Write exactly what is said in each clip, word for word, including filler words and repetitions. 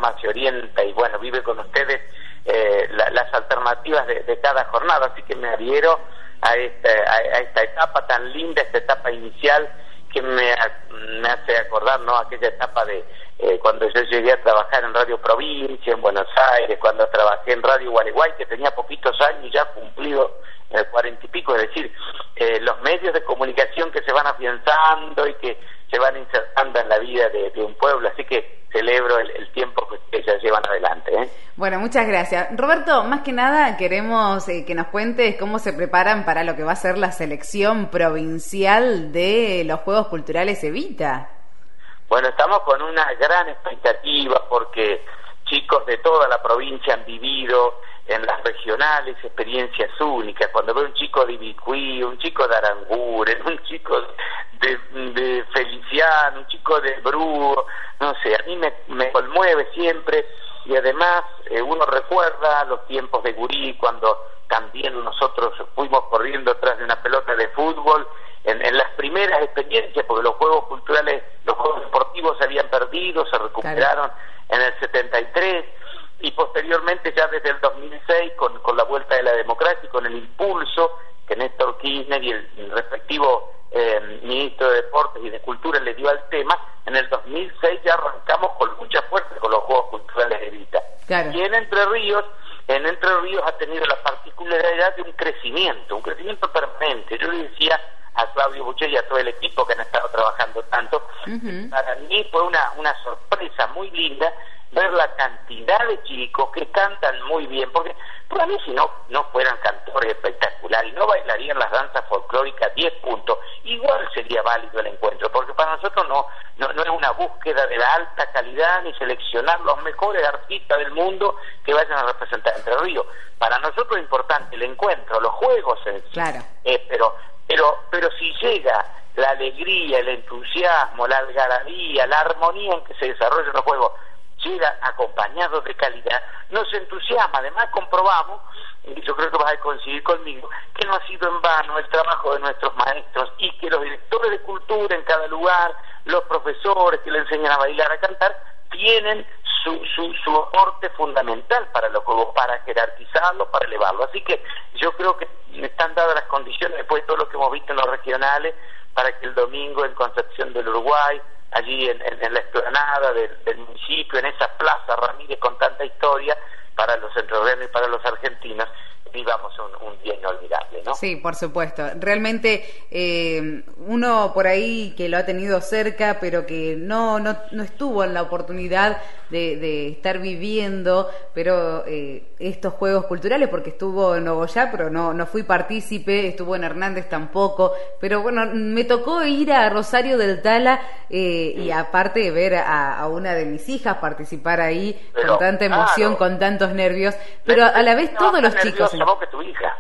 forma, se orienta y bueno, vive con ustedes eh, la, las alternativas de, de cada jornada, así que me adhiero a esta, a, a esta etapa tan linda, esta etapa inicial que me, me hace acordar, ¿no?, aquella etapa de eh, cuando yo llegué a trabajar en Radio Provincia, en Buenos Aires, cuando trabajé en Radio Gualeguay, que tenía poquitos años ya cumplido el cuarenta y pico, es decir, eh, los medios de comunicación que se van afianzando y que se van insertando en la vida de, de un pueblo, así que celebro el, el tiempo que ellas llevan adelante, ¿eh? Bueno, muchas gracias. Roberto, más que nada queremos eh, que nos cuentes cómo se preparan para lo que va a ser la selección provincial de los Juegos Culturales Evita. Bueno, estamos con una gran expectativa porque chicos de toda la provincia han vivido en las regionales experiencias únicas. Cuando veo un chico de Ibicuí, un chico de Aranguren, un chico de, de Feliciano, un chico de Brúo, no sé, a mí me, me conmueve siempre, y además eh, uno recuerda los tiempos de gurí, cuando también nosotros fuimos corriendo tras de una pelota de fútbol, en, en las primeras experiencias, porque los Juegos Culturales, los Juegos Deportivos se habían perdido, se recuperaron en el setenta y tres, y posteriormente ya desde el dos mil seis con, con la vuelta de la democracia y con el impulso que Néstor Kirchner y el, el respectivo eh, ministro de Deportes y de Cultura le dio al tema, en el dos mil seis ya arrancamos con mucha fuerza con los Juegos Culturales de Evita. Claro. Y en Entre Ríos, en Entre Ríos ha tenido la particularidad de un crecimiento, un crecimiento permanente. Yo le decía a Claudio Buchet y a todo el equipo que han estado trabajando tanto, uh-huh. Para mí fue una, una sorpresa muy linda ver la cantidad de chicos que cantan muy bien, porque para mí si no no fueran cantores espectaculares y no bailarían las danzas folclóricas diez puntos, igual sería válido el encuentro, porque para nosotros no, no, no es una búsqueda de la alta calidad ni seleccionar los mejores artistas del mundo que vayan a representar Entre Ríos. Para nosotros es importante el encuentro, los juegos en sí, claro. eh, pero, pero, pero si llega la alegría, el entusiasmo, la algarabía, la armonía en que se desarrollan los juegos, llega acompañado de calidad, nos entusiasma. Además comprobamos, y yo creo que vas a coincidir conmigo, que no ha sido en vano el trabajo de nuestros maestros y que los directores de cultura en cada lugar, los profesores que le enseñan a bailar, a cantar, tienen su, su, su aporte fundamental para los juegos, para jerarquizarlo, para elevarlo. Así que yo creo que están dadas las condiciones, después de todo lo que hemos visto en los regionales, para que el domingo en Concepción del Uruguay, allí en, en, en la explanada del, del municipio, en esa plaza Ramírez con tanta historia, para los entrerrianos y para los argentinos, vivamos un, un día inolvidable, ¿no? Sí, por supuesto. Realmente eh, uno por ahí que lo ha tenido cerca, pero que no no, no estuvo en la oportunidad de, de estar viviendo, pero eh, estos Juegos Culturales, porque estuvo en Nogoyá, pero no no fui partícipe, estuvo en Hernández tampoco, pero bueno, me tocó ir a Rosario del Tala eh, y aparte ver a, a una de mis hijas participar ahí pero, con tanta emoción, claro, con tantos nervios, pero a la vez no, todos los chicos... Vos que tu hija.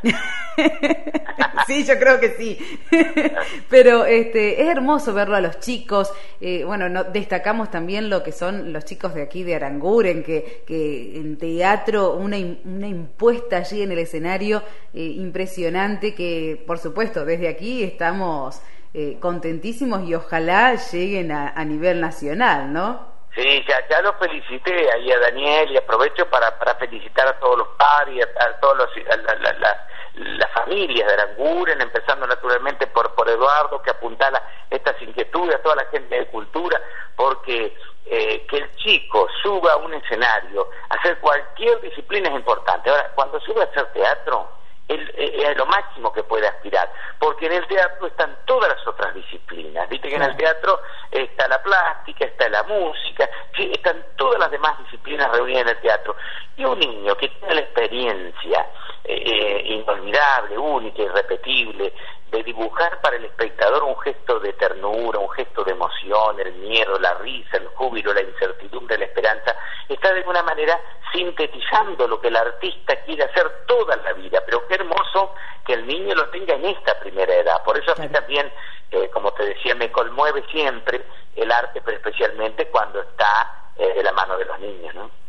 Sí, yo creo que sí. Pero este es hermoso verlo a los chicos. Eh, bueno, no, destacamos también lo que son los chicos de aquí de Aranguren, que, que en teatro, una, una impuesta allí en el escenario eh, impresionante, que por supuesto desde aquí estamos eh, contentísimos y ojalá lleguen a, a nivel nacional, ¿no? Sí, ya, ya lo felicité ahí a Daniel y aprovecho para, para felicitar a todos los padres, a, a todos los, a la, la, la, las familias de Aranguren, empezando naturalmente por, por Eduardo, que apuntala estas inquietudes, a toda la gente de cultura, porque eh, que el chico suba a un escenario, a hacer cualquier disciplina es importante. Ahora, cuando sube a hacer teatro, es eh, lo máximo que puede aspirar, porque en el teatro están todas las otras disciplinas, viste que en el teatro está la plástica, está la música, sí, están todas las demás disciplinas reunidas en el teatro, y un niño que tiene la experiencia eh, inolvidable, única, irrepetible, de dibujar para el espectador un gesto de ternura, un gesto de emoción, el miedo, la risa, el júbilo, la incertidumbre, la esperanza, está de alguna manera sintetizando lo que el artista quiere hacer toda la vida, pero qué hermoso que el niño lo tenga en esta primera edad. Por eso a mí también, eh, como te decía, me conmueve siempre el arte, pero especialmente cuando está eh, de la mano de los niños, ¿no?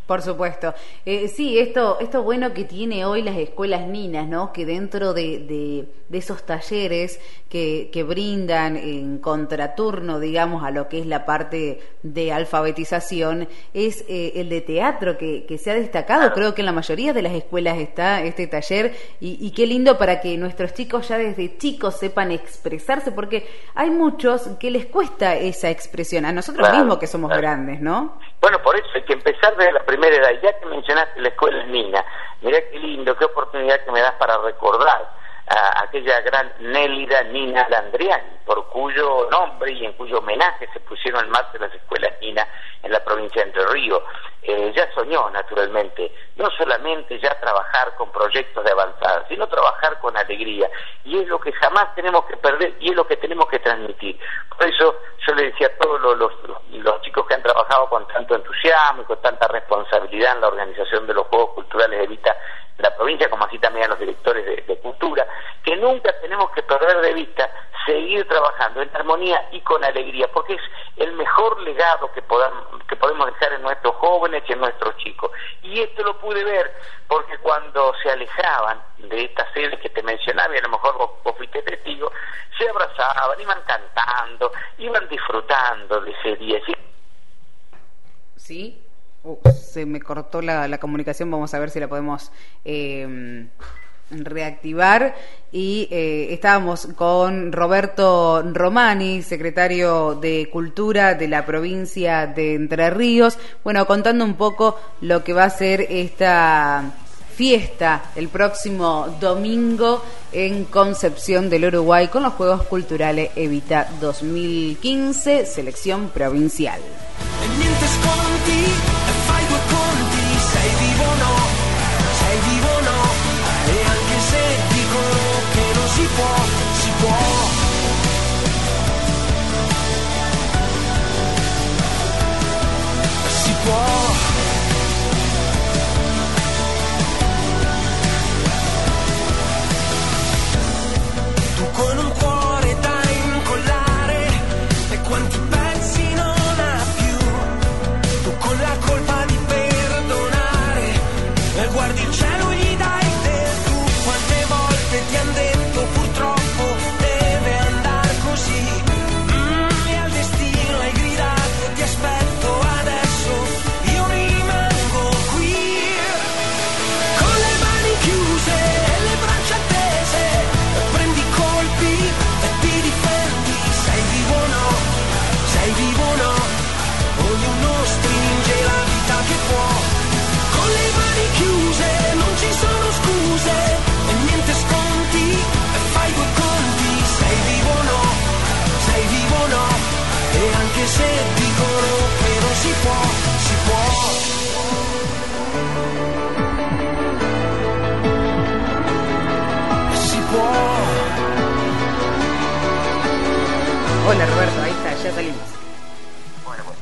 Por supuesto. Eh, sí, esto, esto bueno que tiene hoy las escuelas ninas, ¿no? Que dentro de, de, de esos talleres que, que brindan en contraturno, digamos, a lo que es la parte de alfabetización, es eh, el de teatro que, que se ha destacado. Claro. Creo que en la mayoría de las escuelas está este taller y, y qué lindo para que nuestros chicos ya desde chicos sepan expresarse, porque hay muchos que les cuesta esa expresión, a nosotros claro, mismos que somos claro. grandes, ¿no? Bueno, por eso hay que empezar desde la primera edad. Ya que mencionaste la escuela Nina, mirá qué lindo, qué oportunidad que me das para recordar a aquella gran Nélida Nina Landriani, por cuyo nombre y en cuyo homenaje se pusieron en marcha las escuelas Nina en la provincia de Entre Ríos. Eh, ella soñó, naturalmente, no solamente ya trabajar con proyectos de avanzada, sino trabajar con alegría, y es lo que jamás tenemos que perder y es lo que tenemos que transmitir. Por eso yo le decía a todos los, los, los chicos que han trabajado con tanto entusiasmo y con tanta responsabilidad en la organización de los Juegos Culturales de Evita en la provincia, como así también a los directores de, de cultura, que nunca tenemos que perder de vista seguir trabajando en armonía y con alegría, porque es el mejor legado que podamos, que podemos dejar en nuestros jóvenes y en nuestros chicos. Y esto lo pude ver porque cuando se alejaban de estas sedes que te mencionaba, y a lo mejor vos, vos fuiste testigo, se abrazaban, iban cantando, iban disfrutando de ese día. ¿Sí? Uh, se me cortó la, la comunicación, vamos a ver si la podemos eh, reactivar. Y eh, estábamos con Roberto Romani, secretario de Cultura de la provincia de Entre Ríos, bueno, contando un poco lo que va a ser esta fiesta el próximo domingo en Concepción del Uruguay con los Juegos Culturales Evita dos mil quince, selección provincial. Hola Roberto, ahí está, ya salimos. Bueno, bueno.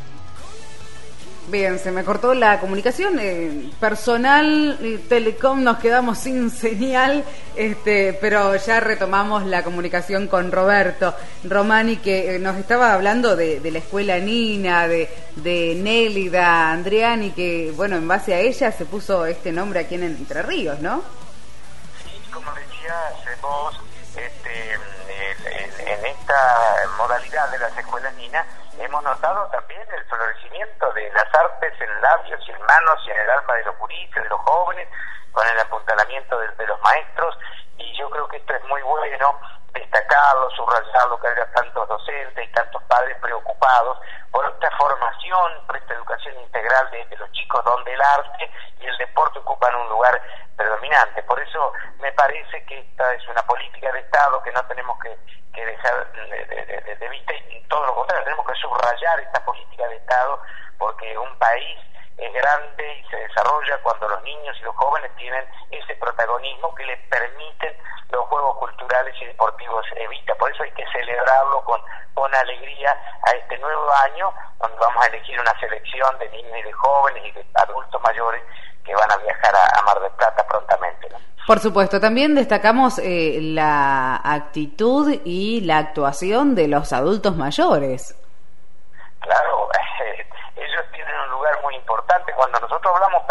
Bien, se me cortó la comunicación. Eh, personal, eh, Telecom, nos quedamos sin señal, este, pero ya retomamos la comunicación con Roberto Romani, que eh, nos estaba hablando de, de la escuela Nina, de, de Nélida Andriani, que, bueno, en base a ella se puso este nombre aquí en Entre Ríos, ¿no? Sí, como decías vos, este, en, en esta modalidad de las escuelas Nina, hemos notado también el florecimiento de las artes en labios y en manos y en el alma de los gurises, de los jóvenes, con el apuntalamiento de, de los maestros, y yo creo que esto es muy bueno destacarlo, subrayarlo, que haya tantos docentes y tantos padres preocupados por esta formación, por esta educación integral de, de los chicos, donde el arte y el deporte ocupan un lugar predominante. Por eso me parece que esta es una política de Estado que no tenemos que, que dejar de, de, de, de vista, y todo lo contrario, tenemos que subrayar esta política de Estado, porque un país es grande y se desarrolla cuando los niños y los jóvenes tienen ese protagonismo que les permiten los juegos culturales y deportivos Evita. Por eso hay que celebrarlo con, con alegría a este nuevo año, donde vamos a elegir una selección de niños y de jóvenes y de adultos mayores que van a viajar a, a Mar del Plata prontamente, ¿no? Por supuesto, también destacamos eh, la actitud y la actuación de los adultos mayores. Claro, eh, ellos tienen un lugar muy importante. Cuando nosotros hablamos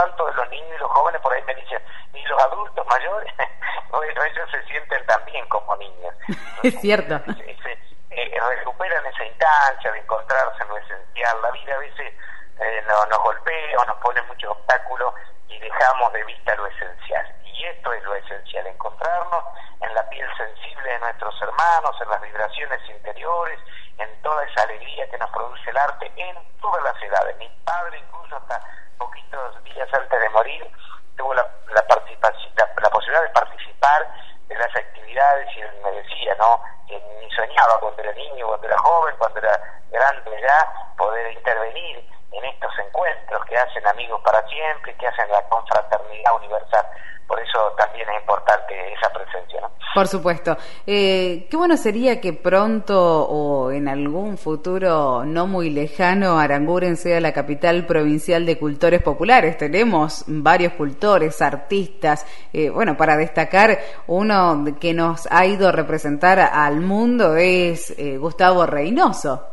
Es cierto. Ese, eh, recuperan esa instancia de encontrarse en lo esencial. La vida a veces eh, no, nos golpea o nos pone muchos obstáculos y dejamos de vista lo esencial. Y esto es lo esencial, encontrarnos en la piel sensible de nuestros hermanos, en las vibraciones interiores, en toda esa alegría que nos produce el arte en todas las edades. Mi padre, incluso hasta poquitos días antes de morir, tuvo la, la, participación, la, la posibilidad de participar de las actividades y él me decía, ¿no?, que ni soñaba cuando era niño, cuando era joven, cuando era grande ya, poder intervenir en estos encuentros que hacen amigos para siempre, que hacen la confraternidad universal. Por eso también es importante esa presencia, ¿no? Por supuesto. Eh, qué bueno sería que pronto o en algún futuro no muy lejano Aranguren sea la capital provincial de cultores populares. Tenemos varios cultores, artistas. Eh, bueno, para destacar, uno que nos ha ido a representar al mundo es eh, Gustavo Reynoso.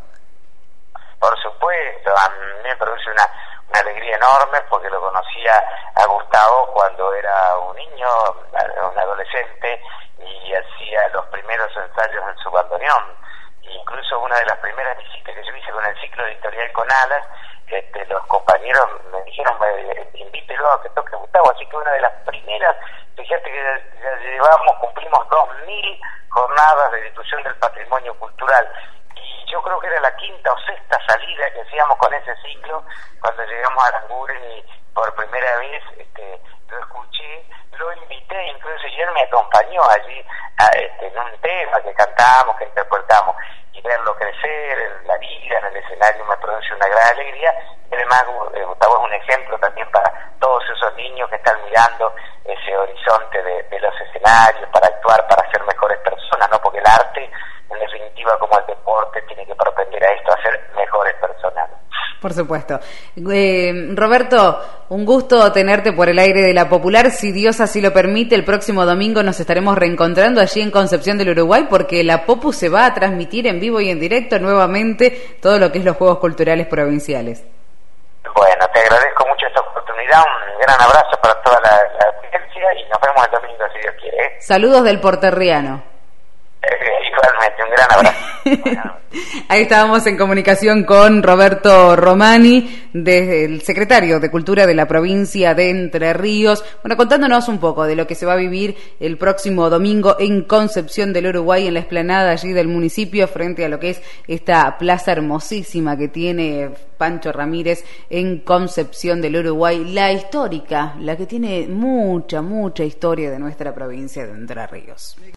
Por supuesto, a mí me produce una, una alegría enorme porque lo conocía a Gustavo cuando era un niño, un adolescente, y hacía los primeros ensayos en su bandoneón. Incluso una de las primeras visitas que yo hice con el ciclo editorial con Alas, este, los compañeros me dijeron, invítelo a que toque Gustavo, así que una de las primeras, fíjate que ya, ya llevamos, cumplimos dos mil jornadas de difusión del patrimonio cultural. Yo creo que era la quinta o sexta salida que hacíamos con ese ciclo cuando llegamos a Aranguren y por primera vez este, lo escuché, lo invité, incluso y él me acompañó allí a, este, en un tema que cantamos, que interpretamos, y verlo crecer en la vida, en el escenario, me produce una gran alegría. Y además Gustavo es un ejemplo también para todos esos niños que están mirando ese horizonte de, de los escenarios para actuar, para ser mejores personas, ¿no? Porque el arte, en definitiva, como el deporte, tiene que propender a esto, a ser mejores personas. Por supuesto. Eh, Roberto, un gusto tenerte por el aire de La Popular. Si Dios así lo permite, el próximo domingo nos estaremos reencontrando allí en Concepción del Uruguay, porque la Popu se va a transmitir en vivo y en directo nuevamente todo lo que es los Juegos Culturales Provinciales. Bueno, te agradezco mucho esta oportunidad, un gran abrazo para toda la, la audiencia y nos vemos el domingo si Dios quiere. ¿eh? Saludos del Porterriano. Eh, igualmente, un gran abrazo. Bueno. Ahí estábamos en comunicación con Roberto Romani, desde el secretario de Cultura de la provincia de Entre Ríos, bueno, contándonos un poco de lo que se va a vivir el próximo domingo en Concepción del Uruguay, en la explanada allí del municipio, frente a lo que es esta plaza hermosísima que tiene Pancho Ramírez en Concepción del Uruguay, la histórica, la que tiene mucha, mucha historia de nuestra provincia de Entre Ríos.